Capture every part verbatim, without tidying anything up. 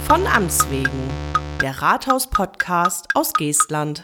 Von Amts wegen, der Rathaus-Podcast aus Geestland.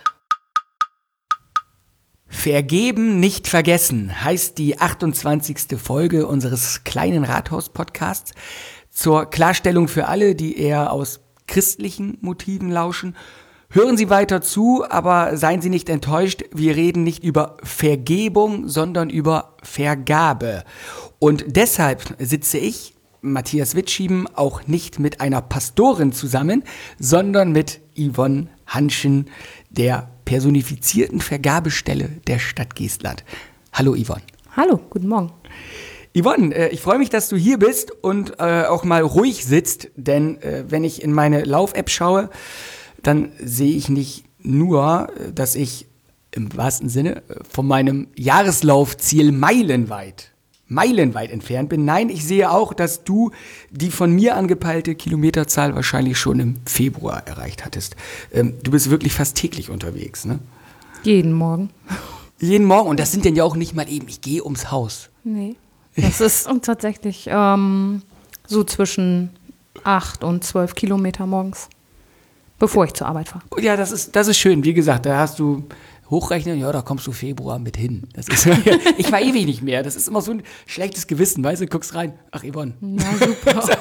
Vergeben, nicht vergessen heißt die achtundzwanzigste Folge unseres kleinen Rathaus-Podcasts. Zur Klarstellung für alle, die eher aus christlichen Motiven lauschen: Hören Sie weiter zu, aber seien Sie nicht enttäuscht, wir reden nicht über Vergebung, sondern über Vergabe. Und deshalb sitze ich, Matthias Witschieben, auch nicht mit einer Pastorin zusammen, sondern mit Yvonne Hanschen, der personifizierten Vergabestelle der Stadt Geestland. Hallo Yvonne. Hallo, guten Morgen. Yvonne, äh, ich freue mich, dass du hier bist und äh, auch mal ruhig sitzt, denn äh, wenn ich in meine Lauf-App schaue, dann sehe ich nicht nur, dass ich im wahrsten Sinne von meinem Jahreslaufziel meilenweit, meilenweit entfernt bin. Nein, ich sehe auch, dass du die von mir angepeilte Kilometerzahl wahrscheinlich schon im Februar erreicht hattest. Ähm, du bist wirklich fast täglich unterwegs, ne? Jeden Morgen. Jeden Morgen. Und das sind denn ja auch nicht mal eben, ich gehe ums Haus. Nee, das ist tatsächlich ähm, so zwischen acht und zwölf Kilometer morgens, bevor ich zur Arbeit fahre. Ja, das ist, das ist schön. Wie gesagt, da hast du hochrechnen, ja, da kommst du Februar mit hin. Das ist, ich war ewig nicht mehr. Das ist immer so ein schlechtes Gewissen, weißt du, guckst rein. Ach, Yvonne. Na, super.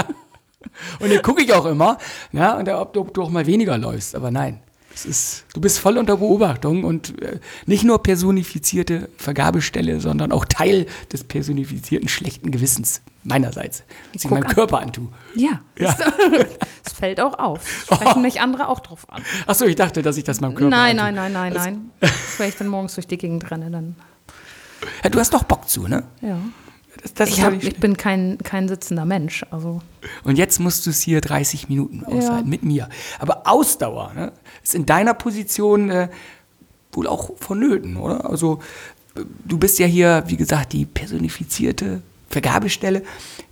Und dann gucke ich auch immer, ja, und ob, ob du auch mal weniger läufst. Aber nein, es ist, du bist voll unter Beobachtung und äh, nicht nur personifizierte Vergabestelle, sondern auch Teil des personifizierten schlechten Gewissens meinerseits, was ich meinem an. Körper antue. Ja, Ja. es fällt auch auf. Sprechen Oh. mich andere auch drauf an. Ach so, ich dachte, dass ich das meinem Körper Nein, antue. nein, nein, nein, nein. Wenn ich dann morgens durch die Gegend renne, dann, Ja, du hast doch Bock zu, ne? ja. Das, das Ich, ist hab, doch nicht ich bin kein, kein sitzender Mensch, also. Und jetzt musst du es hier dreißig Minuten aushalten, Ja. mit mir. Aber Ausdauer, ne, ist in deiner Position äh, wohl auch vonnöten, oder? Also äh, du bist ja hier, wie gesagt, die personifizierte Vergabestelle.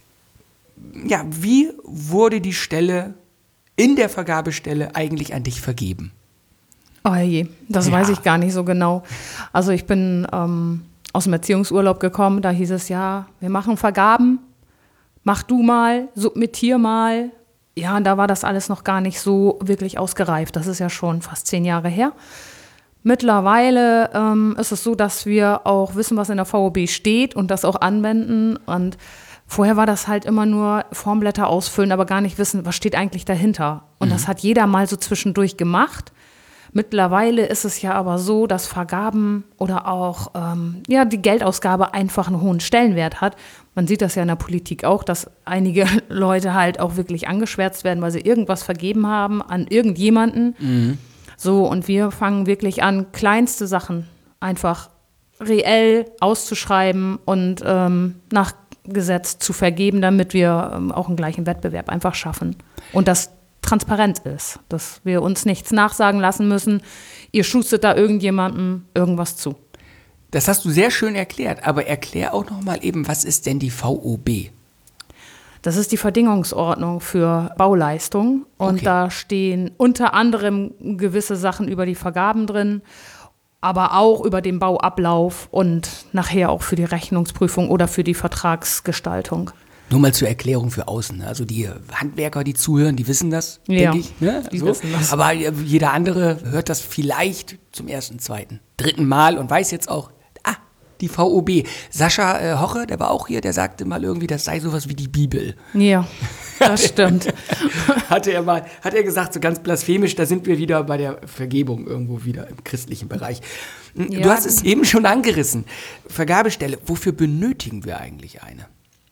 Ja, wie wurde die Stelle in der Vergabestelle eigentlich an dich vergeben? Oh je, das Ja. weiß ich gar nicht so genau. Also ich bin ähm, aus dem Erziehungsurlaub gekommen, da hieß es ja, wir machen Vergaben, mach du mal, submittier mal. Ja, und da war das alles noch gar nicht so wirklich ausgereift. Das ist ja schon fast zehn Jahre her. Mittlerweile ähm, ist es so, dass wir auch wissen, was in der V O B steht und das auch anwenden. Und vorher war das halt immer nur Formblätter ausfüllen, aber gar nicht wissen, was steht eigentlich dahinter. Und mhm. das hat jeder mal so zwischendurch gemacht. Mittlerweile ist es ja aber so, dass Vergaben oder auch ähm, ja, die Geldausgabe einfach einen hohen Stellenwert hat. Man sieht das ja in der Politik auch, dass einige Leute halt auch wirklich angeschwärzt werden, weil sie irgendwas vergeben haben an irgendjemanden. Mhm. So, und wir fangen wirklich an, kleinste Sachen einfach reell auszuschreiben und ähm, nach Gesetz zu vergeben, damit wir ähm, auch einen gleichen Wettbewerb einfach schaffen. Und das transparent ist, dass wir uns nichts nachsagen lassen müssen, ihr schustet da irgendjemandem irgendwas zu. Das hast du sehr schön erklärt, aber erklär auch noch mal eben, was ist denn die V O B? Das ist die Verdingungsordnung für Bauleistung und Okay. Da stehen unter anderem gewisse Sachen über die Vergaben drin, aber auch über den Bauablauf und nachher auch für die Rechnungsprüfung oder für die Vertragsgestaltung. Nur mal zur Erklärung für außen. Also die Handwerker, die zuhören, die wissen das, Ja, denke ich. Ne? die so. wissen das. Aber jeder andere hört das vielleicht zum ersten, zweiten, dritten Mal und weiß jetzt auch, ah, die V O B. Sascha äh, Hoche, der war auch hier, der sagte mal irgendwie, das sei sowas wie die Bibel. Ja, das stimmt. Hatte er mal, hat er gesagt, so ganz blasphemisch, da sind wir wieder bei der Vergebung irgendwo wieder im christlichen Bereich. Du Ja. hast es eben schon angerissen. Vergabestelle, wofür benötigen wir eigentlich eine?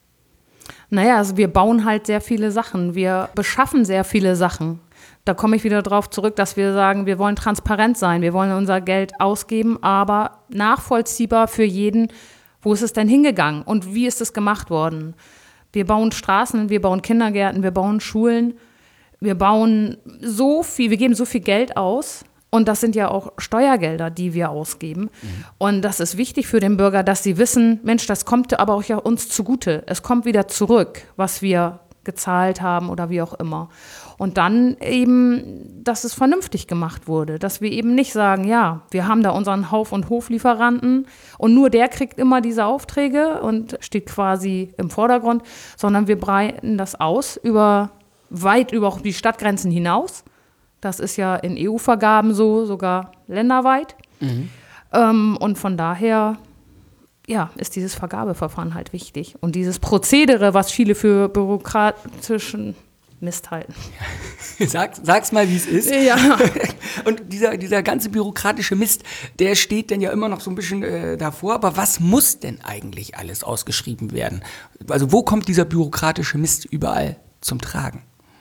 Naja, also wir bauen halt sehr viele Sachen. Wir beschaffen sehr viele Sachen. Da komme ich wieder drauf zurück, dass wir sagen, wir wollen transparent sein. Wir wollen unser Geld ausgeben, aber nachvollziehbar für jeden, wo ist es denn hingegangen und wie ist es gemacht worden. Wir bauen Straßen, wir bauen Kindergärten, wir bauen Schulen. Wir bauen so viel, wir geben so viel Geld aus. Und das sind ja auch Steuergelder, die wir ausgeben. Mhm. Und das ist wichtig für den Bürger, dass sie wissen, Mensch, das kommt aber auch ja uns zugute. Es kommt wieder zurück, was wir gezahlt haben oder wie auch immer. Und dann eben, dass es vernünftig gemacht wurde. Dass wir eben nicht sagen, ja, wir haben da unseren Hauf- und Hoflieferanten und nur der kriegt immer diese Aufträge und steht quasi im Vordergrund, sondern wir breiten das aus über weit über die Stadtgrenzen hinaus. Das ist ja in E U-Vergaben so, sogar länderweit. Mhm. Ähm, und von daher ja, ist dieses Vergabeverfahren halt wichtig. Und dieses Prozedere, was viele für bürokratischen Mist halten. Sag, sag's mal, wie es ist. Ja. Und dieser, dieser ganze bürokratische Mist, der steht dann ja immer noch so ein bisschen äh, davor. Aber was muss denn eigentlich alles ausgeschrieben werden? Also wo kommt dieser bürokratische Mist überall zum Tragen?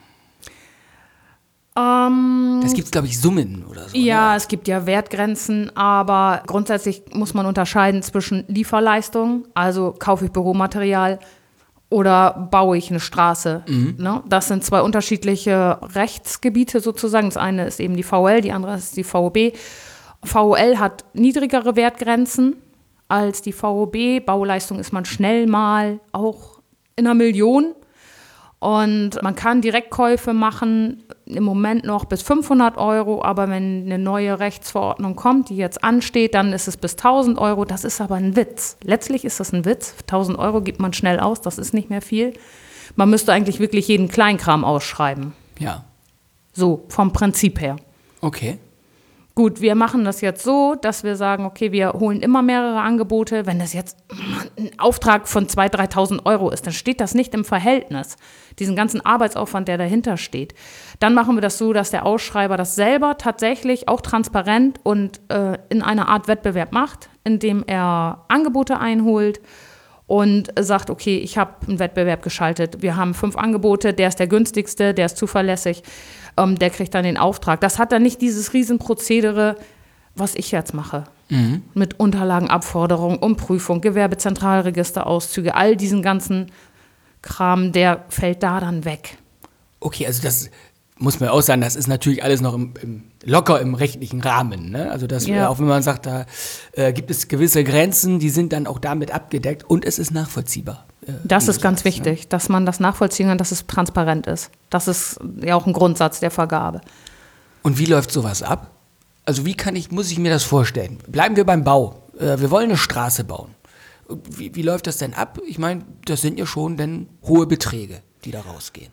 Um, das gibt es, glaube ich, Summen oder so. Ja, ne? Es gibt ja Wertgrenzen, aber grundsätzlich muss man unterscheiden zwischen Lieferleistungen, also kaufe ich Büromaterial oder baue ich eine Straße. Mhm. Ne? Das sind zwei unterschiedliche Rechtsgebiete sozusagen. Das eine ist eben die V O L, die andere ist die V O B. V O L hat niedrigere Wertgrenzen als die V O B. Bauleistung ist man schnell mal auch in einer Million. Und man kann Direktkäufe machen, im Moment noch bis fünfhundert Euro, aber wenn eine neue Rechtsverordnung kommt, die jetzt ansteht, dann ist es bis tausend Euro. Das ist aber ein Witz. Letztlich ist das ein Witz. tausend Euro gibt man schnell aus, das ist nicht mehr viel. Man müsste eigentlich wirklich jeden Kleinkram ausschreiben. Ja. So, vom Prinzip her. Okay. Gut, wir machen das jetzt so, dass wir sagen, okay, wir holen immer mehrere Angebote. Wenn das jetzt ein Auftrag von zweitausend, dreitausend Euro ist, dann steht das nicht im Verhältnis. Diesen ganzen Arbeitsaufwand, der dahinter steht. Dann machen wir das so, dass der Ausschreiber das selber tatsächlich auch transparent und äh, in einer Art Wettbewerb macht, indem er Angebote einholt und sagt, okay, ich habe einen Wettbewerb geschaltet. Wir haben fünf Angebote, der ist der günstigste, der ist zuverlässig. Ähm, der kriegt dann den Auftrag. Das hat dann nicht dieses Riesenprozedere, was ich jetzt mache. Mhm. Mit Unterlagenabforderung, Umprüfung, Gewerbezentralregisterauszüge, all diesen ganzen Kram, der fällt da dann weg. Okay, also das muss man auch sagen, das ist natürlich alles noch im, im, locker im rechtlichen Rahmen. Ne? Also das, ja. Auch wenn man sagt, da äh, gibt es gewisse Grenzen, die sind dann auch damit abgedeckt und es ist nachvollziehbar. Äh, das ist ganz sagst, wichtig, ne? dass man das nachvollziehen kann, dass es transparent ist. Das ist ja auch ein Grundsatz der Vergabe. Und wie läuft sowas ab? Also wie kann ich, muss ich mir das vorstellen? Bleiben wir beim Bau. Äh, wir wollen eine Straße bauen. Wie, wie läuft das denn ab? Ich meine, das sind ja schon dann hohe Beträge, die da rausgehen.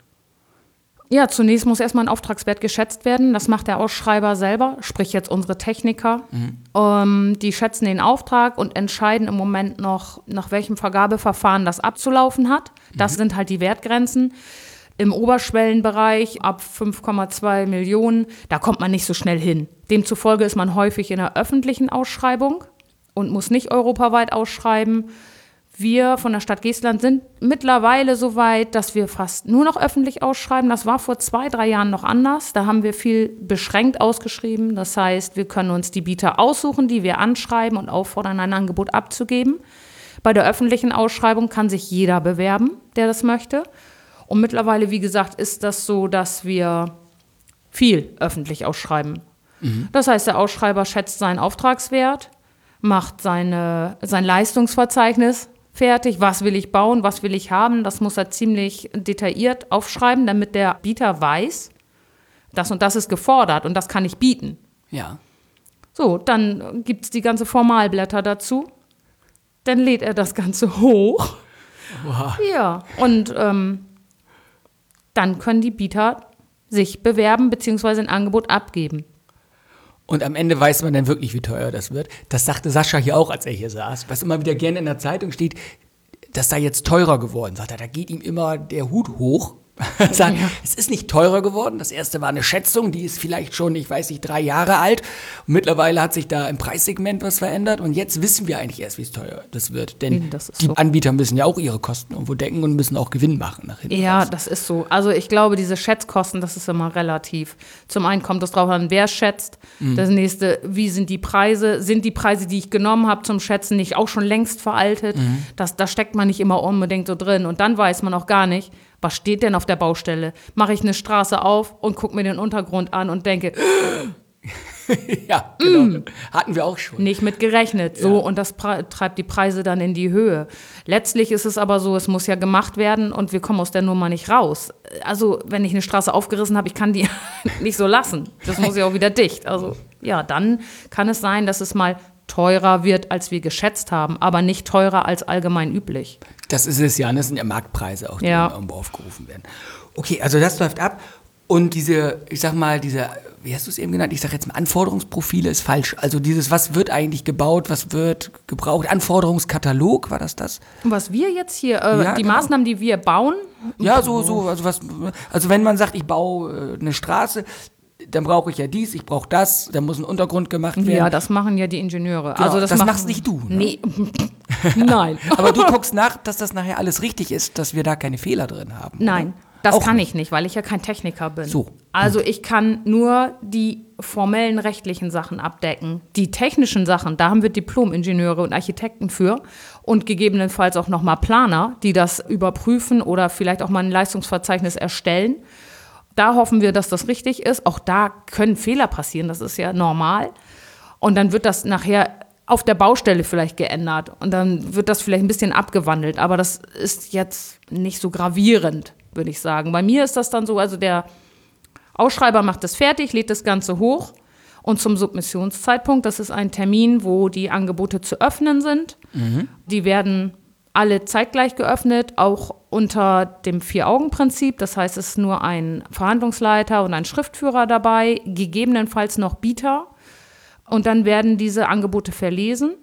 Ja, zunächst muss erstmal ein Auftragswert geschätzt werden. Das macht der Ausschreiber selber, sprich jetzt unsere Techniker. Mhm. Ähm, die schätzen den Auftrag und entscheiden im Moment noch, nach welchem Vergabeverfahren das abzulaufen hat. Das mhm. sind halt die Wertgrenzen. Im Oberschwellenbereich ab fünf Komma zwei Millionen, da kommt man nicht so schnell hin. Demzufolge ist man häufig in einer öffentlichen Ausschreibung und muss nicht europaweit ausschreiben. Wir von der Stadt Geestland sind mittlerweile so weit, dass wir fast nur noch öffentlich ausschreiben. Das war vor zwei, drei Jahren noch anders. Da haben wir viel beschränkt ausgeschrieben. Das heißt, wir können uns die Bieter aussuchen, die wir anschreiben und auffordern, ein Angebot abzugeben. Bei der öffentlichen Ausschreibung kann sich jeder bewerben, der das möchte. Und mittlerweile, wie gesagt, ist das so, dass wir viel öffentlich ausschreiben. Mhm. Das heißt, der Ausschreiber schätzt seinen Auftragswert, macht seine, sein Leistungsverzeichnis fertig, was will ich bauen, was will ich haben. Das muss er ziemlich detailliert aufschreiben, damit der Bieter weiß, das und das ist gefordert und das kann ich bieten. Ja. So, dann gibt es die ganze Formalblätter dazu. Dann lädt er das Ganze hoch. Wow. Ja, und ähm, dann können die Bieter sich bewerben bzw. ein Angebot abgeben. Und am Ende weiß man dann wirklich, wie teuer das wird. Das sagte Sascha hier auch, als er hier saß. Was immer wieder gerne in der Zeitung steht, das sei jetzt teurer geworden. Sagt er, da geht ihm immer der Hut hoch. Sagt, ja. Es ist nicht teurer geworden. Das erste war eine Schätzung, die ist vielleicht schon, ich weiß nicht, drei Jahre alt. Und mittlerweile hat sich da im Preissegment was verändert. Und jetzt wissen wir eigentlich erst, wie es teuer das wird. Denn das ist die so. Anbieter müssen ja auch ihre Kosten irgendwo decken und müssen auch Gewinn machen nach hinten. Ja, raus. das ist so. Also ich glaube, diese Schätzkosten, das ist immer relativ. Zum einen kommt es drauf an, wer schätzt. Mhm. Das nächste, wie sind die Preise? Sind die Preise, die ich genommen habe zum Schätzen, nicht auch schon längst veraltet? Mhm. Das, da steckt man nicht immer unbedingt so drin. Und dann weiß man auch gar nicht, was steht denn auf der Baustelle? Mache ich eine Straße auf und gucke mir den Untergrund an und denke, ja, genau. Mm, hatten wir auch schon. Nicht mit gerechnet. So, ja. Und das pre- treibt die Preise dann in die Höhe. Letztlich ist es aber so, es muss ja gemacht werden und wir kommen aus der Nummer nicht raus. Also, wenn ich eine Straße aufgerissen habe, ich kann die nicht so lassen. Das muss ja auch wieder dicht. Also, ja, dann kann es sein, dass es mal teurer wird, als wir geschätzt haben, aber nicht teurer als allgemein üblich. Das ist es ja, das sind ja Marktpreise auch, die ja. irgendwo aufgerufen werden. Okay, also das läuft ab und diese, ich sag mal, diese, wie hast du es eben genannt, ich sag jetzt mal Anforderungsprofile ist falsch. Also dieses, was wird eigentlich gebaut, was wird gebraucht, Anforderungskatalog, war das das? Was wir jetzt hier, äh, ja, die genau. Maßnahmen, die wir bauen? Ja, so, so, also was, also wenn man sagt, ich baue äh, eine Straße, dann brauche ich ja dies, ich brauche das, da muss ein Untergrund gemacht werden. Ja, das machen ja die Ingenieure. Genau, also das das machen, machst nicht du. Ne? Nee, nein. Aber du guckst nach, dass das nachher alles richtig ist, dass wir da keine Fehler drin haben. Nein, oder? das Auch kann nicht. ich nicht, weil ich ja kein Techniker bin. So. Also ich kann nur die formellen rechtlichen Sachen abdecken. Die technischen Sachen, da haben wir Diplom-Ingenieure und Architekten für und gegebenenfalls auch nochmal Planer, die das überprüfen oder vielleicht auch mal ein Leistungsverzeichnis erstellen. Da hoffen wir, dass das richtig ist. Auch da können Fehler passieren, das ist ja normal. Und dann wird das nachher auf der Baustelle vielleicht geändert und dann wird das vielleicht ein bisschen abgewandelt. Aber das ist jetzt nicht so gravierend, würde ich sagen. Bei mir ist das dann so, also der Ausschreiber macht das fertig, lädt das Ganze hoch und zum Submissionszeitpunkt, das ist ein Termin, wo die Angebote zu öffnen sind. Mhm. Die werden alle zeitgleich geöffnet, auch unter dem Vier-Augen-Prinzip. Das heißt, es ist nur ein Verhandlungsleiter und ein Schriftführer dabei, gegebenenfalls noch Bieter. Und dann werden diese Angebote verlesen.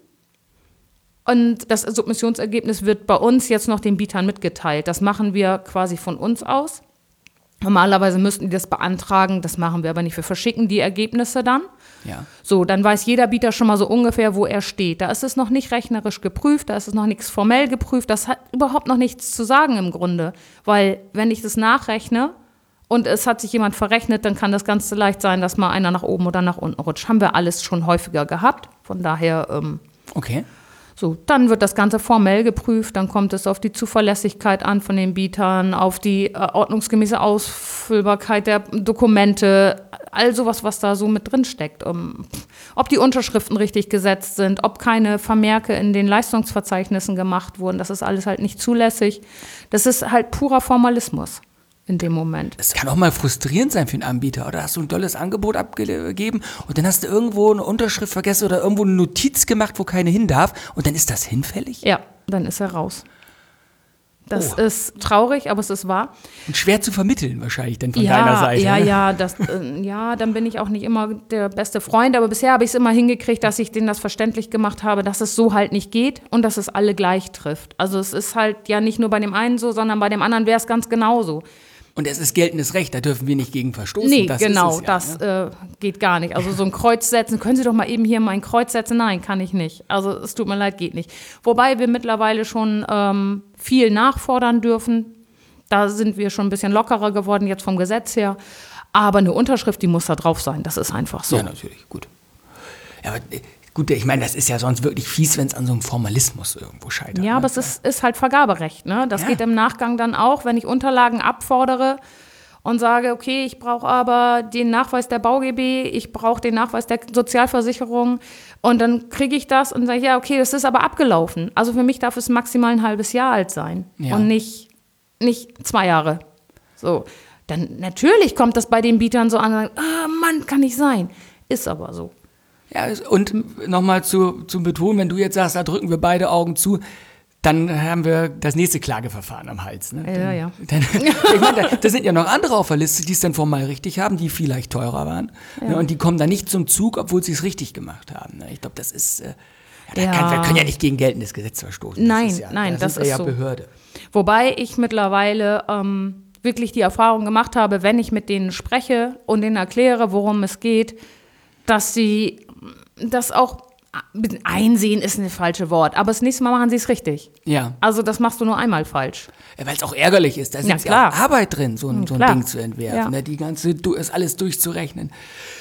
Und das Submissionsergebnis wird bei uns jetzt noch den Bietern mitgeteilt. Das machen wir quasi von uns aus. Normalerweise müssten die das beantragen, das machen wir aber nicht. Wir verschicken die Ergebnisse dann. Ja. So, dann weiß jeder Bieter schon mal so ungefähr, wo er steht. Da ist es noch nicht rechnerisch geprüft, da ist es noch nichts formell geprüft. Das hat überhaupt noch nichts zu sagen im Grunde. Weil wenn ich das nachrechne und es hat sich jemand verrechnet, dann kann das ganz so leicht sein, dass mal einer nach oben oder nach unten rutscht. Haben wir alles schon häufiger gehabt. Von daher, ähm, okay. So, dann wird das Ganze formell geprüft, dann kommt es auf die Zuverlässigkeit an von den Bietern, auf die äh, ordnungsgemäße Ausfüllbarkeit der Dokumente, all sowas, was da so mit drin steckt. Um, ob die Unterschriften richtig gesetzt sind, ob keine Vermerke in den Leistungsverzeichnissen gemacht wurden, das ist alles halt nicht zulässig. Das ist halt purer Formalismus in dem Moment. Es kann auch mal frustrierend sein für einen Anbieter, oder? Hast du ein tolles Angebot abgegeben und dann hast du irgendwo eine Unterschrift vergessen oder irgendwo eine Notiz gemacht, wo keine hin darf und dann ist das hinfällig? Ja, dann ist er raus. Das oh. ist traurig, aber es ist wahr. Und schwer zu vermitteln wahrscheinlich dann von ja, deiner Seite. Ja, ne? ja, das, äh, ja, dann bin ich auch nicht immer der beste Freund, aber bisher habe ich es immer hingekriegt, dass ich denen das verständlich gemacht habe, dass es so halt nicht geht und dass es alle gleich trifft. Also es ist halt ja nicht nur bei dem einen so, sondern bei dem anderen wäre es ganz genauso. Und es ist geltendes Recht, da dürfen wir nicht gegen verstoßen. Nee, das genau, ist es ja, das ne? äh, geht gar nicht. Also so ein Kreuz setzen, können Sie doch mal eben hier mal ein Kreuz setzen? Nein, kann ich nicht. Also es tut mir leid, geht nicht. Wobei wir mittlerweile schon ähm, viel nachfordern dürfen. Da sind wir schon ein bisschen lockerer geworden jetzt vom Gesetz her. Aber eine Unterschrift, die muss da drauf sein. Das ist einfach so. Ja, natürlich, gut. Ja, aber äh, gut, ich meine, das ist ja sonst wirklich fies, wenn es an so einem Formalismus irgendwo scheitert. Ja, ne? aber es ist, ist halt Vergaberecht. Ne? Das Ja. geht im Nachgang dann auch, wenn ich Unterlagen abfordere und sage, okay, ich brauche aber den Nachweis der BauGB, ich brauche den Nachweis der Sozialversicherung und dann kriege ich das und sage, ja, okay, das ist aber abgelaufen. Also für mich darf es maximal ein halbes Jahr alt sein Ja. und nicht, nicht zwei Jahre. So, dann natürlich kommt das bei den Bietern so an, und sagen, ah, Mann, kann nicht sein. Ist aber so. Ja, und nochmal zu, zu betonen, wenn du jetzt sagst, da drücken wir beide Augen zu, dann haben wir das nächste Klageverfahren am Hals. Ne? Ja, dann, ja. Dann, ich meine, da, da sind ja noch andere auf der Liste, die es dann formal richtig haben, die vielleicht teurer waren. Ja. Ne? Und die kommen dann nicht zum Zug, obwohl sie es richtig gemacht haben. Ne? Ich glaube, das ist, äh, ja, da Ja. Kann, wir können ja nicht gegen geltendes Gesetz verstoßen. Nein, das ist ja, nein, da das sind wir ist ja so. Behörde. Wobei ich mittlerweile ähm, wirklich die Erfahrung gemacht habe, wenn ich mit denen spreche und denen erkläre, worum es geht, dass sie das auch einsehen ist ein falsches Wort, aber das nächste Mal machen sie es richtig. Ja. Also das machst du nur einmal falsch. Ja, weil es auch ärgerlich ist. Da Ja, ist ja klar. auch Arbeit drin, so ein, so ein Klar. Ding zu entwerfen. Ja. Ne? Die ganze, du, ist alles durchzurechnen.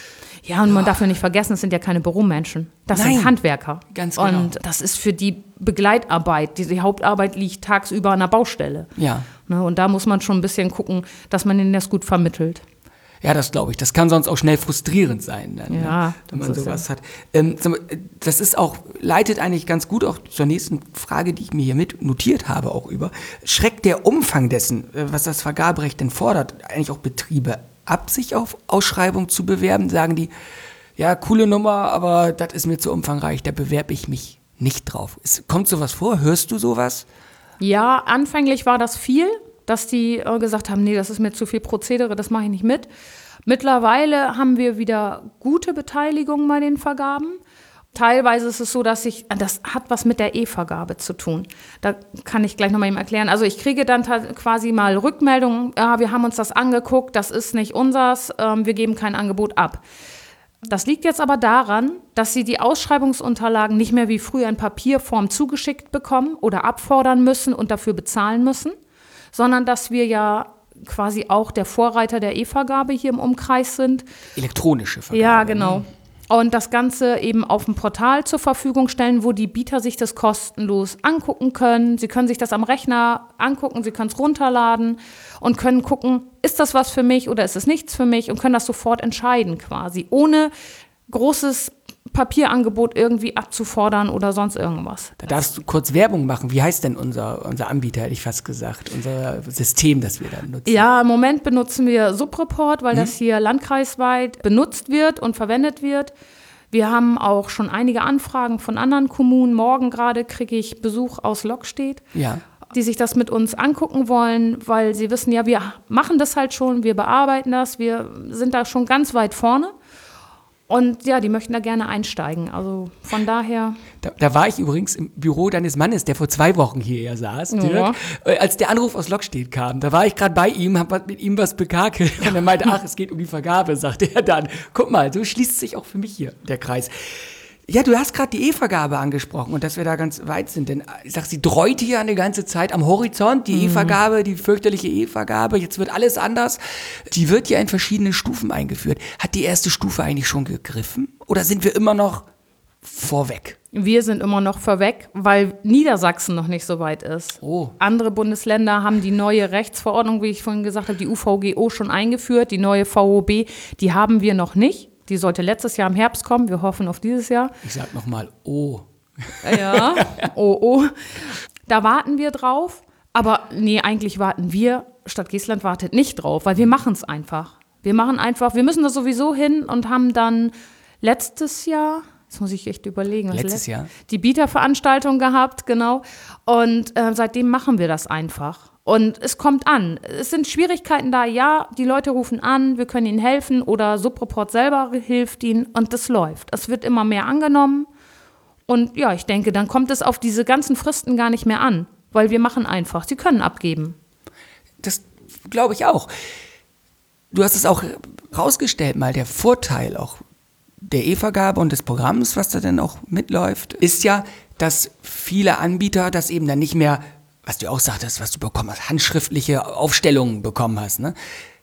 Ja, und man darf ja nicht vergessen, es sind ja keine Büromenschen. Das Nein, sind Handwerker. ganz genau. Und das ist für die Begleitarbeit. Die, die Hauptarbeit liegt tagsüber an der Baustelle. Ja. Ne, und da muss man schon ein bisschen gucken, dass man ihnen das gut vermittelt. Ja, das glaube ich. Das kann sonst auch schnell frustrierend sein, dann, Ja, ne? wenn man das ist sowas ja- hat. Ähm, sag mal, das ist auch, leitet eigentlich ganz gut auch zur nächsten Frage, die ich mir hier mit notiert habe, auch über. Schreckt der Umfang dessen, äh, was das Vergaberecht denn fordert, eigentlich auch Betriebe ab, sich auf Ausschreibung zu bewerben? Sagen die, ja, coole Nummer, aber das ist mir zu umfangreich, da bewerbe ich mich nicht drauf. Es, kommt sowas vor? Hörst du sowas? Ja, anfänglich war das viel, dass die äh, gesagt haben, nee, das ist mir zu viel Prozedere, das mache ich nicht mit. Mittlerweile haben wir wieder gute Beteiligung bei den Vergaben. Teilweise ist es so, dass ich, das hat was mit der E-Vergabe zu tun. Da kann ich gleich nochmal eben erklären. Also ich kriege dann quasi mal Rückmeldungen, ja, wir haben uns das angeguckt, das ist nicht unsers, ähm, wir geben kein Angebot ab. Das liegt jetzt aber daran, dass sie die Ausschreibungsunterlagen nicht mehr wie früher in Papierform zugeschickt bekommen oder abfordern müssen und dafür bezahlen müssen, sondern dass wir ja quasi auch der Vorreiter der E-Vergabe hier im Umkreis sind. Elektronische Vergabe. Ja, genau. Und das Ganze eben auf dem Portal zur Verfügung stellen, wo die Bieter sich das kostenlos angucken können. Sie können sich das am Rechner angucken, sie können es runterladen und können gucken, ist das was für mich oder ist es nichts für mich und können das sofort entscheiden quasi, ohne großes Papierangebot irgendwie abzufordern oder sonst irgendwas. Da darfst du kurz Werbung machen. Wie heißt denn unser, unser Anbieter, hätte ich fast gesagt, unser System, das wir da nutzen? Ja, im Moment benutzen wir Subreport, weil hm. das hier landkreisweit benutzt wird und verwendet wird. Wir haben auch schon einige Anfragen von anderen Kommunen. Morgen gerade kriege ich Besuch aus Lockstedt, ja. die sich das mit uns angucken wollen, weil sie wissen, ja, wir machen das halt schon, wir bearbeiten das, wir sind da schon ganz weit vorne. Und ja, die möchten da gerne einsteigen. Also von daher. Da, da war ich übrigens im Büro deines Mannes, der vor zwei Wochen hierher saß, ja. Dirk, als der Anruf aus Lockstedt kam. Da war ich gerade bei ihm, habe mit ihm was bekakelt. Und er meinte, ach, es geht um die Vergabe, sagte er dann. Guck mal, so schließt sich auch für mich hier der Kreis. Ja, du hast gerade die E-Vergabe angesprochen und dass wir da ganz weit sind. Denn ich sag, sie dreut hier eine ganze Zeit am Horizont, die mhm. E-Vergabe, die fürchterliche E-Vergabe. Jetzt wird alles anders. Die wird ja in verschiedenen Stufen eingeführt. Hat die erste Stufe eigentlich schon gegriffen? Oder sind wir immer noch vorweg? Wir sind immer noch vorweg, weil Niedersachsen noch nicht so weit ist. Oh. Andere Bundesländer haben die neue Rechtsverordnung, wie ich vorhin gesagt habe, die U V G O schon eingeführt. Die neue V O B, die haben wir noch nicht. Die sollte letztes Jahr im Herbst kommen. Wir hoffen auf dieses Jahr. Ich sag nochmal, oh. Ja, oh, oh. Da warten wir drauf. Aber nee, eigentlich warten wir, Stadt Geestland wartet nicht drauf, weil wir machen es einfach. Wir machen einfach, wir müssen da sowieso hin und haben dann letztes Jahr, jetzt muss ich echt überlegen. Letztes letzt, Jahr? Die Bieterveranstaltung gehabt, genau. Und äh, seitdem machen wir das einfach. Und es kommt an. Es sind Schwierigkeiten da, ja, die Leute rufen an, wir können ihnen helfen oder Subreport selber hilft ihnen und das läuft. Es wird immer mehr angenommen und ja, ich denke, dann kommt es auf diese ganzen Fristen gar nicht mehr an, weil wir machen einfach, sie können abgeben. Das glaube ich auch. Du hast es auch rausgestellt, mal der Vorteil auch der E-Vergabe und des Programms, was da dann auch mitläuft, ist ja, dass viele Anbieter das eben dann nicht mehr, was du auch sagtest, was du bekommen hast, handschriftliche Aufstellungen bekommen hast, ne?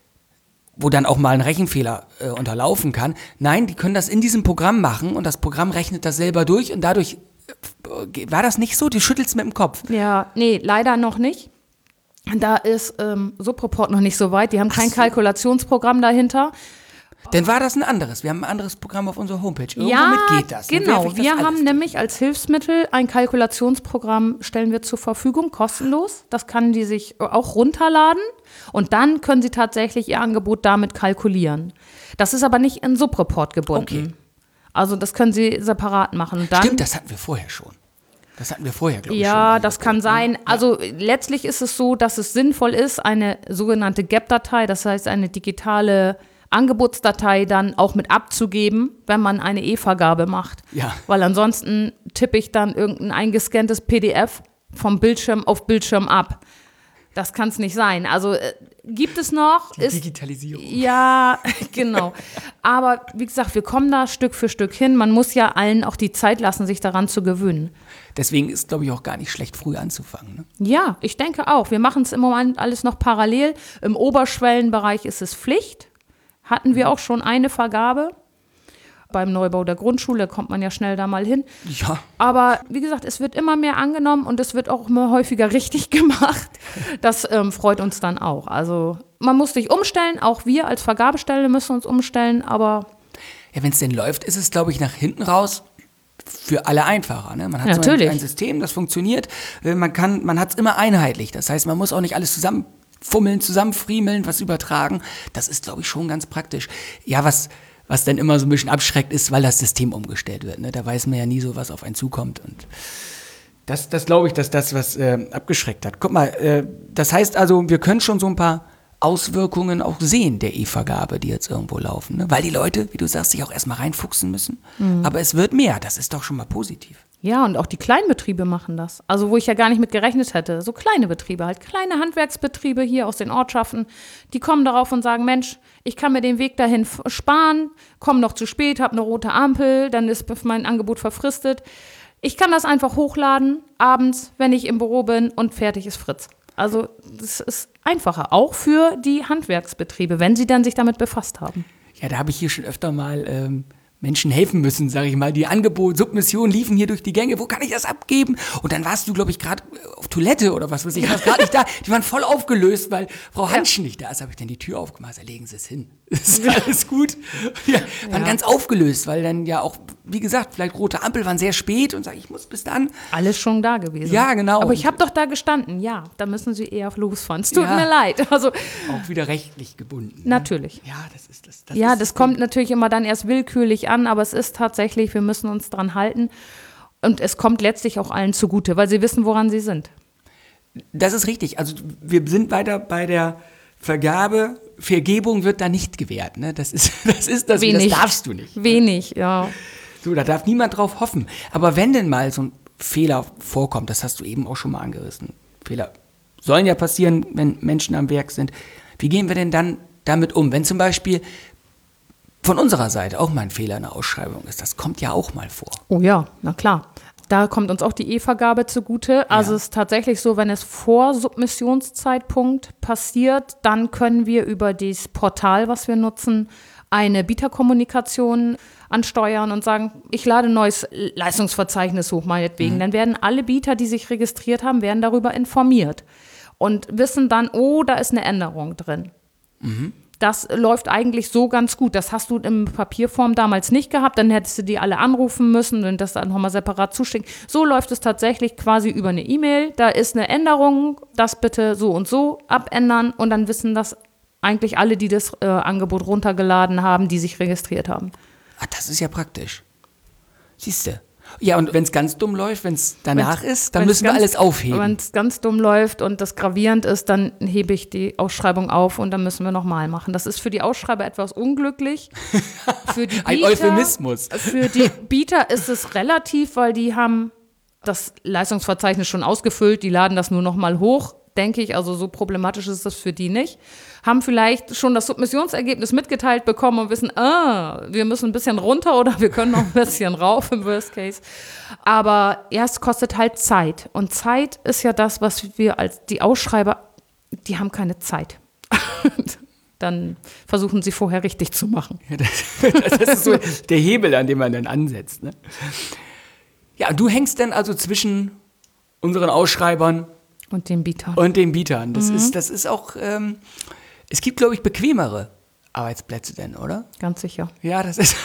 Wo dann auch mal ein Rechenfehler äh, unterlaufen kann. Nein, die können das in diesem Programm machen und das Programm rechnet das selber durch und dadurch, äh, war das nicht so? Du schüttelst mit dem Kopf. Ja, nee, leider noch nicht. Da ist ähm, Subreport noch nicht so weit, die haben kein so. Kalkulationsprogramm dahinter. Dann war das ein anderes. Wir haben ein anderes Programm auf unserer Homepage. Irgendwo ja, mit geht das. Genau. Das wir haben durch. nämlich als Hilfsmittel ein Kalkulationsprogramm, stellen wir zur Verfügung, kostenlos. Das kann die sich auch runterladen und dann können sie tatsächlich ihr Angebot damit kalkulieren. Das ist aber nicht in Subreport gebunden. Okay. Also das können sie separat machen. Und dann, stimmt, das hatten wir vorher schon. Das hatten wir vorher, glaube ich, ja, schon. Ja, das kann sein. Ja. Also letztlich ist es so, dass es sinnvoll ist, eine sogenannte G A P-Datei, das heißt eine digitale Angebotsdatei dann auch mit abzugeben, wenn man eine E-Vergabe macht. Ja. Weil ansonsten tippe ich dann irgendein eingescanntes P D F vom Bildschirm auf Bildschirm ab. Das kann es nicht sein. Also äh, gibt es noch. Die ist, Digitalisierung. Ja, genau. Aber wie gesagt, wir kommen da Stück für Stück hin. Man muss ja allen auch die Zeit lassen, sich daran zu gewöhnen. Deswegen ist, glaube ich, auch gar nicht schlecht, früh anzufangen. Ne? Ja, ich denke auch. Wir machen es im Moment alles noch parallel. Im Oberschwellenbereich ist es Pflicht. Hatten wir auch schon eine Vergabe. Beim Neubau der Grundschule kommt man ja schnell da mal hin. Ja. Aber wie gesagt, es wird immer mehr angenommen und es wird auch immer häufiger richtig gemacht. Das ähm, freut uns dann auch. Also man muss sich umstellen, auch wir als Vergabestelle müssen uns umstellen, aber... Ja, wenn es denn läuft, ist es, glaube ich, nach hinten raus für alle einfacher. Ne? Man hat Natürlich. so ein, ein System, das funktioniert. Man kann, man hat es immer einheitlich. Das heißt, man muss auch nicht alles zusammenfummeln, zusammenfriemeln, was übertragen. Das ist, glaube ich, schon ganz praktisch. Ja, was... was dann immer so ein bisschen abschreckt ist, weil das System umgestellt wird. Ne? Da weiß man ja nie so, was auf einen zukommt. Und das, das glaube ich, dass das was äh, abgeschreckt hat. Guck mal, äh, das heißt also, wir können schon so ein paar Auswirkungen auch sehen der E-Vergabe, die jetzt irgendwo laufen. Ne? Weil die Leute, wie du sagst, sich auch erstmal reinfuchsen müssen. Mhm. Aber es wird mehr, das ist doch schon mal positiv. Ja, und auch die Kleinbetriebe machen das. Also wo ich ja gar nicht mit gerechnet hätte. So kleine Betriebe, halt kleine Handwerksbetriebe hier aus den Ortschaften, die kommen darauf und sagen, Mensch, ich kann mir den Weg dahin f- sparen, komme noch zu spät, habe eine rote Ampel, dann ist mein Angebot verfristet. Ich kann das einfach hochladen, abends, wenn ich im Büro bin und fertig ist Fritz. Also das ist einfacher, auch für die Handwerksbetriebe, wenn sie dann sich damit befasst haben. Ja, da habe ich hier schon öfter mal ähm, Menschen helfen müssen, sage ich mal. Die Angebote, Submissionen liefen hier durch die Gänge. Wo kann ich das abgeben? Und dann warst du, glaube ich, gerade auf Toilette oder was weiß ich. Ich war gerade nicht da. Die waren voll aufgelöst, weil Frau Hanschen nicht da ist. Habe ich dann die Tür aufgemacht. Da legen Sie es hin. Ist alles gut. Ja, waren ja. ganz aufgelöst, weil dann ja auch, wie gesagt, vielleicht rote Ampel waren sehr spät und sage ich muss bis dann. Alles schon da gewesen. Ja, genau. Aber ich habe doch da gestanden. Ja, da müssen Sie eher losfahren. Es tut ja. mir leid. Also auch wieder rechtlich gebunden. Ne? Natürlich. Ja, das ist das. das ja, ist das kommt Ding. Natürlich immer dann erst willkürlich an, aber es ist tatsächlich, wir müssen uns dran halten. Und es kommt letztlich auch allen zugute, weil sie wissen, woran sie sind. Das ist richtig. Also wir sind weiter bei der Vergabe. Vergebung wird da nicht gewährt. Ne? Das ist das, ist das, Wenig. das darfst du nicht. Wenig, ja. So, da darf niemand drauf hoffen. Aber wenn denn mal so ein Fehler vorkommt, das hast du eben auch schon mal angerissen. Fehler sollen ja passieren, wenn Menschen am Werk sind. Wie gehen wir denn dann damit um? Wenn zum Beispiel von unserer Seite auch mal ein Fehler in der Ausschreibung ist, das kommt ja auch mal vor. Oh ja, na klar. Da kommt uns auch die E-Vergabe zugute. Also ja. Es ist tatsächlich so, wenn es vor Submissionszeitpunkt passiert, dann können wir über das Portal, was wir nutzen, eine Bieterkommunikation ansteuern und sagen, ich lade ein neues Leistungsverzeichnis hoch, meinetwegen. Mhm. Dann werden alle Bieter, die sich registriert haben, werden darüber informiert und wissen dann, oh, da ist eine Änderung drin. Mhm. Das läuft eigentlich so ganz gut. Das hast du in Papierform damals nicht gehabt. Dann hättest du die alle anrufen müssen und das dann nochmal separat zuschicken. So läuft es tatsächlich quasi über eine E-Mail. Da ist eine Änderung, das bitte so und so abändern. Und dann wissen das eigentlich alle, die das äh, Angebot runtergeladen haben, die sich registriert haben. Ach, das ist ja praktisch. Siehst du. Ja, und wenn es ganz dumm läuft, wenn es danach wenn's, ist, dann müssen wir ganz, alles aufheben. Wenn es ganz dumm läuft und das gravierend ist, dann hebe ich die Ausschreibung auf und dann müssen wir nochmal machen. Das ist für die Ausschreiber etwas unglücklich. Für die Bieter, ein Euphemismus. Für die Bieter ist es relativ, weil die haben das Leistungsverzeichnis schon ausgefüllt, die laden das nur nochmal hoch, denke ich. Also so problematisch ist das für die nicht. Haben vielleicht schon das Submissionsergebnis mitgeteilt bekommen und wissen, ah, wir müssen ein bisschen runter oder wir können noch ein bisschen rauf im Worst Case. Aber ja, es kostet halt Zeit. Und Zeit ist ja das, was wir als die Ausschreiber, die haben keine Zeit. Dann versuchen sie vorher richtig zu machen. Ja, das, das ist so der Hebel, an dem man dann ansetzt. Ne? Ja, du hängst dann also zwischen unseren Ausschreibern und den Bietern. Und den Bietern. Das, mhm. ist, das ist auch, ähm, es gibt, glaube ich, bequemere Arbeitsplätze denn, oder? Ganz sicher. Ja, das ist.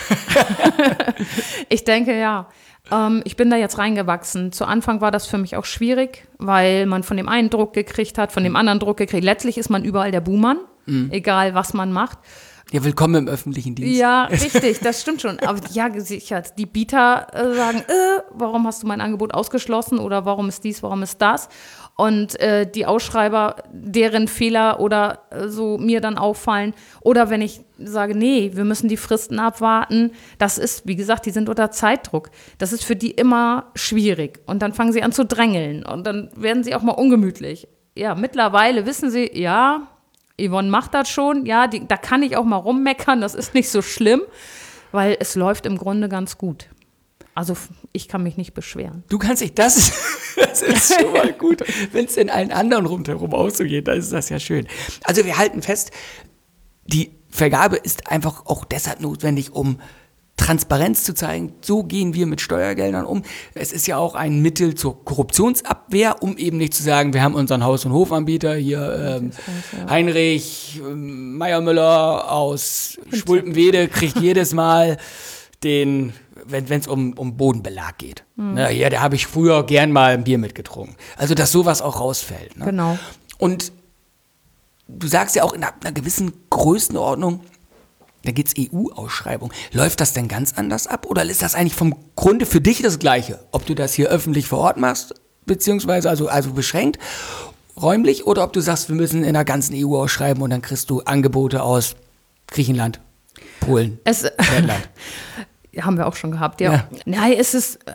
Ich denke, ja. Ähm, ich bin da jetzt reingewachsen. Zu Anfang war das für mich auch schwierig, weil man von dem einen Druck gekriegt hat, von dem anderen Druck gekriegt. Letztlich ist man überall der Buhmann, mhm. egal was man macht. Ja, willkommen im öffentlichen Dienst. Ja, richtig, das stimmt schon. Aber ja, gesichert. Die Bieter äh, sagen, äh, warum hast du mein Angebot ausgeschlossen oder warum ist dies, warum ist das? Und äh, die Ausschreiber, deren Fehler oder äh, so mir dann auffallen. Oder wenn ich sage, nee, wir müssen die Fristen abwarten. Das ist, wie gesagt, die sind unter Zeitdruck. Das ist für die immer schwierig. Und dann fangen sie an zu drängeln. Und dann werden sie auch mal ungemütlich. Ja, mittlerweile wissen sie, ja, Yvonne macht das schon, ja, die, da kann ich auch mal rummeckern, das ist nicht so schlimm, weil es läuft im Grunde ganz gut. Also ich kann mich nicht beschweren. Du kannst dich, das ist, das ist schon mal gut. Wenn es den allen anderen rundherum auch so geht, dann ist das ja schön. Also wir halten fest, die Vergabe ist einfach auch deshalb notwendig, um Transparenz zu zeigen, so gehen wir mit Steuergeldern um. Es ist ja auch ein Mittel zur Korruptionsabwehr, um eben nicht zu sagen, wir haben unseren Haus- und Hofanbieter hier, ähm, Heinrich ähm, Meiermüller aus Schwulpenwede kriegt jedes Mal den, wenn es um, um Bodenbelag geht. Mhm. Na, ja, da habe ich früher gern mal ein Bier mitgetrunken. Also, dass sowas auch rausfällt. Ne? Genau. Und du sagst ja auch in einer, einer gewissen Größenordnung, da geht's E U-Ausschreibung. Läuft das denn ganz anders ab oder ist das eigentlich vom Grunde für dich das Gleiche? Ob du das hier öffentlich vor Ort machst, beziehungsweise also, also beschränkt, räumlich, oder ob du sagst, wir müssen in der ganzen E U ausschreiben und dann kriegst du Angebote aus Griechenland, Polen, Es, Lettland. haben wir auch schon gehabt, ja. Ja. Nein, es ist äh,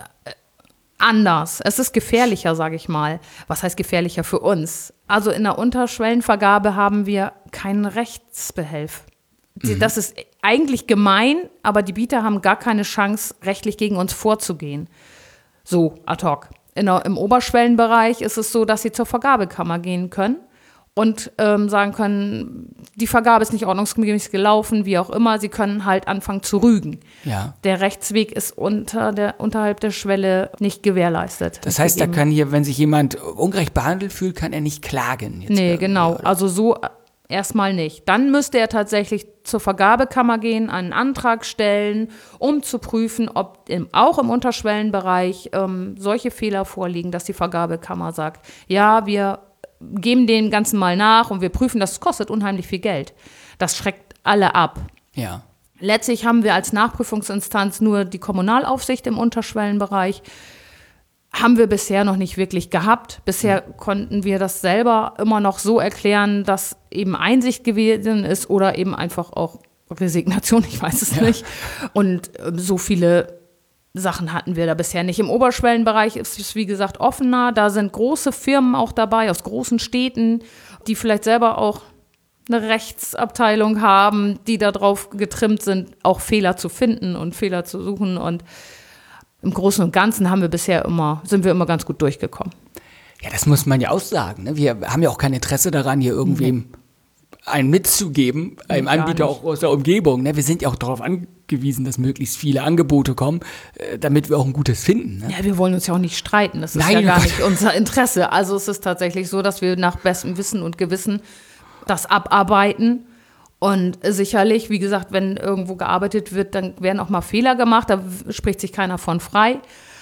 anders. Es ist gefährlicher, sage ich mal. Was heißt gefährlicher für uns? Also in der Unterschwellenvergabe haben wir keinen Rechtsbehelf. Mhm. Das ist eigentlich gemein, aber die Bieter haben gar keine Chance, rechtlich gegen uns vorzugehen. So, ad hoc. In der, Im Oberschwellenbereich ist es so, dass sie zur Vergabekammer gehen können und ähm, sagen können, die Vergabe ist nicht ordnungsgemäß gelaufen, wie auch immer. Sie können halt anfangen zu rügen. Ja. Der Rechtsweg ist unter der, unterhalb der Schwelle nicht gewährleistet. Das heißt, da kann hier, wenn sich jemand ungerecht behandelt fühlt, kann er nicht klagen. Jetzt nee, irgendwie, genau. oder? Also so erstmal nicht. Dann müsste er tatsächlich zur Vergabekammer gehen, einen Antrag stellen, um zu prüfen, ob im, auch im Unterschwellenbereich ähm, solche Fehler vorliegen, dass die Vergabekammer sagt, ja, wir geben dem Ganzen mal nach und wir prüfen, das kostet unheimlich viel Geld. Das schreckt alle ab. Ja. Letztlich haben wir als Nachprüfungsinstanz nur die Kommunalaufsicht im Unterschwellenbereich. Haben wir bisher noch nicht wirklich gehabt. Bisher mhm. konnten wir das selber immer noch so erklären, dass eben Einsicht gewesen ist oder eben einfach auch Resignation, ich weiß es ja. nicht. Und äh, so viele Sachen hatten wir da bisher nicht. Im Oberschwellenbereich ist es, wie gesagt, offener. Da sind große Firmen auch dabei aus großen Städten, die vielleicht selber auch eine Rechtsabteilung haben, die darauf getrimmt sind, auch Fehler zu finden und Fehler zu suchen. Und im Großen und Ganzen haben wir bisher immer, sind wir immer ganz gut durchgekommen. Ja, das muss man ja auch sagen. Ne? Wir haben ja auch kein Interesse daran, hier irgendwem mhm. einen mitzugeben, einem Gar Anbieter nicht. auch aus der Umgebung. Ne? Wir sind ja auch darauf angewiesen, dass möglichst viele Angebote kommen, äh, damit wir auch ein gutes finden. Ne? Ja, wir wollen uns ja auch nicht streiten. Das ist Nein, ja gar oh nicht unser Interesse. Also es ist tatsächlich so, dass wir nach bestem Wissen und Gewissen das abarbeiten. Und sicherlich, wie gesagt, wenn irgendwo gearbeitet wird, dann werden auch mal Fehler gemacht, da spricht sich keiner von frei.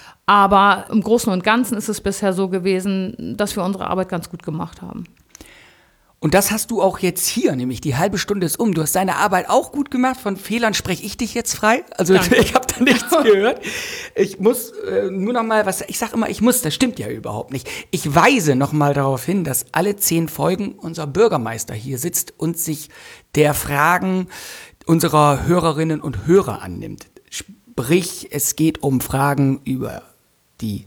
Aber im Großen und Ganzen ist es bisher so gewesen, dass wir unsere Arbeit ganz gut gemacht haben. Und das hast du auch jetzt hier, nämlich die halbe Stunde ist um. Du hast deine Arbeit auch gut gemacht. Von Fehlern spreche ich dich jetzt frei. Also Danke. Ich habe da nichts gehört. Ich muss äh, nur noch mal was, ich sage immer, ich muss, das stimmt ja überhaupt nicht. Ich weise noch mal darauf hin, dass alle zehn Folgen unser Bürgermeister hier sitzt und sich der Fragen unserer Hörerinnen und Hörer annimmt. Sprich, es geht um Fragen über die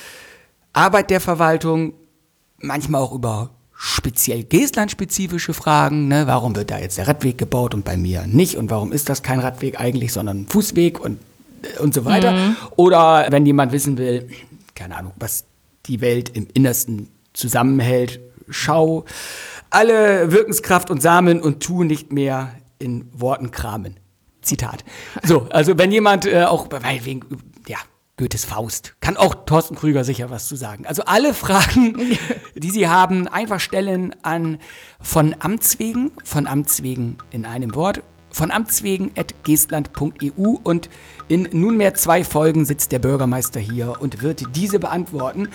Arbeit der Verwaltung, manchmal auch über speziell Geestland-spezifische Fragen, ne? Warum wird da jetzt der Radweg gebaut und bei mir nicht? Und warum ist das kein Radweg eigentlich, sondern ein Fußweg und, und so weiter? Mhm. Oder wenn jemand wissen will, keine Ahnung, was die Welt im Innersten zusammenhält, schau, alle Wirkenskraft und Samen und tu nicht mehr in Worten kramen. Zitat. So, also wenn jemand äh, auch, weil wegen, ja, Goethes Faust. Kann auch Thorsten Krüger sicher was zu sagen. Also alle Fragen, die Sie haben, einfach stellen an von Amts wegen, von Amts wegen in einem Wort, von Amts wegen at geestland punkt e u und in nunmehr zwei Folgen sitzt der Bürgermeister hier und wird diese beantworten.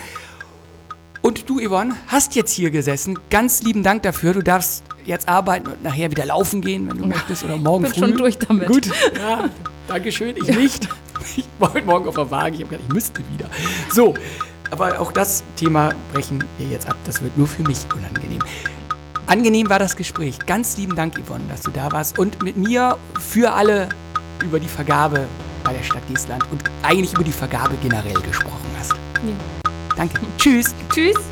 Und du, Yvonne, hast jetzt hier gesessen. Ganz lieben Dank dafür. Du darfst jetzt arbeiten und nachher wieder laufen gehen, wenn du möchtest, oder morgen Ich bin früh. schon durch damit. Gut, ja, Dankeschön, ich nicht. Ich war heute Morgen auf der Waage, ich habe gedacht, ich müsste wieder. So, aber auch das Thema brechen wir jetzt ab. Das wird nur für mich unangenehm. Angenehm war das Gespräch. Ganz lieben Dank, Yvonne, dass du da warst und mit mir für alle über die Vergabe bei der Stadt Geestland und eigentlich über die Vergabe generell gesprochen hast. Ja. Danke. Tschüss. Tschüss.